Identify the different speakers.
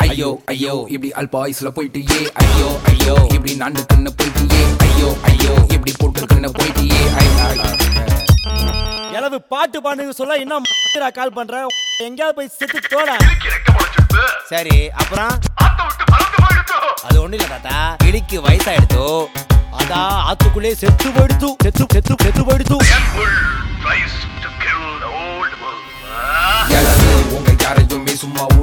Speaker 1: ஐயோ ஐயோ இப்படி அல்பாயுஸ்ல போயிட்டியே ஐயோ ஐயோ இப்படி நாண்டு கண்ணு போயிட்டியே ஐயோ ஐயோ இப்படி போட்டு கண்ணு போயிட்டியே
Speaker 2: எலவு பாட்டு பாடுங்க சொல்ல இன்னும் கால் பண்ற எங்கயாவது போய் செத்து தோட.
Speaker 3: சரி அப்புறம் அது ஒண்ணு இல்ல தாத்தா, கிளிக்கு வயசாயிடுதோ
Speaker 2: அதான் ஆத்துக்குள்ளே செத்து போயிடுத்து செத்து செத்து செத்து போயிடுத்து.
Speaker 1: உங்க யாரையுமே சும்மா